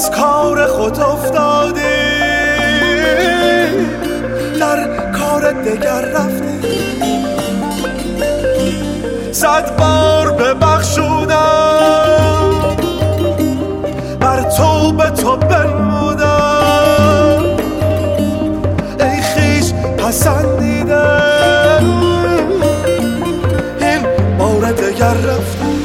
از کار خود افتادی، در کار دگر رفتی. 100 بار ببخشودم، بر تو به تو بنمودم، ای خویش پسندیدم، این بار دگر رفتی.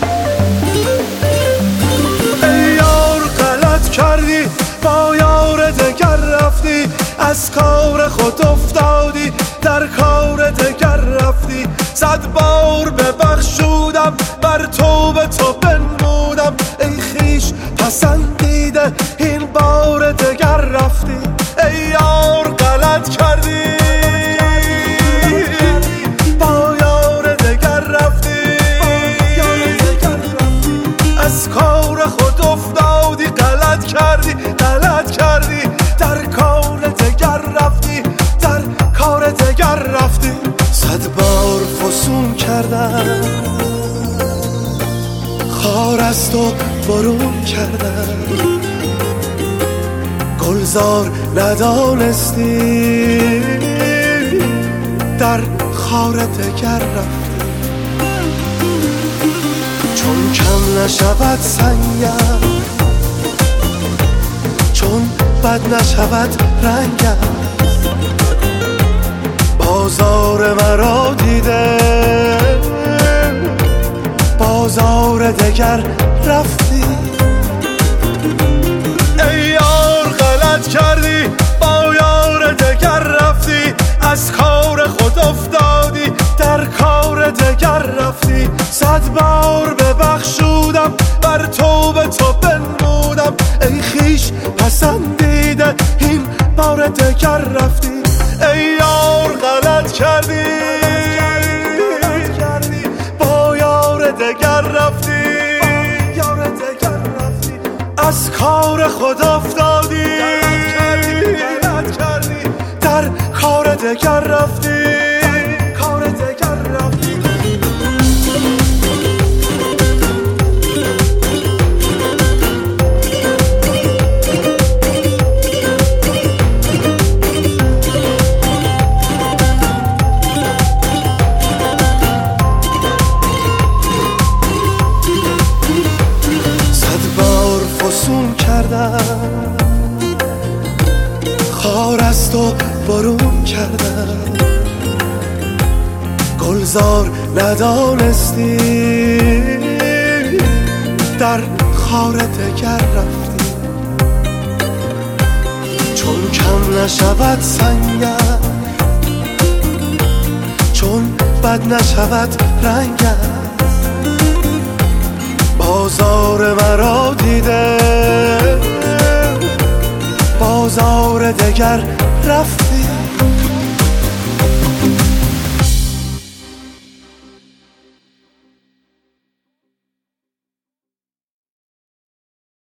ای یار غلط کردی، با یار دگر رفتی، از کار خود افتادی، در کار دگر رفتی. 100 بار ببخشودم، بر تو به تو بنمودم، ای خویش پسندیده، این بار دگر رفتی. ای یار غلط کردی، با یار دگر رفتی، از کار خود افتادی، غلط کردی، غلط کردی، در کار دگر رفتی، در کار دگر رفتی. 100 بار فسون کردم، خار از تو برون کردم، گلزار ندانستی، در خار دگر رفتی. چون کم نشود سنگم، چون بد نشود رنگم، بازار مرا دیده، بازار دگر رفتی. ای یار غلط کردی، با یار دگر رفتی، از کار خود افتادی، در کار دگر رفتی. 100 بار ببخشودم، بر تو به تو بنمودم، ای خویش پسندیده، این بار دگر رفتی. ای یار غلط کردی، با یار دگر رفتی، از کار خود افتادی، در کار دگر رفتی، کار دگر رفتی. خار از تو برون کردم، گلزار ندانستی، در خار دگر رفتی. چون کم نشود سنگم، چون بد نشود رنگم، بازار مرا دیده، بازار دگر رفتی.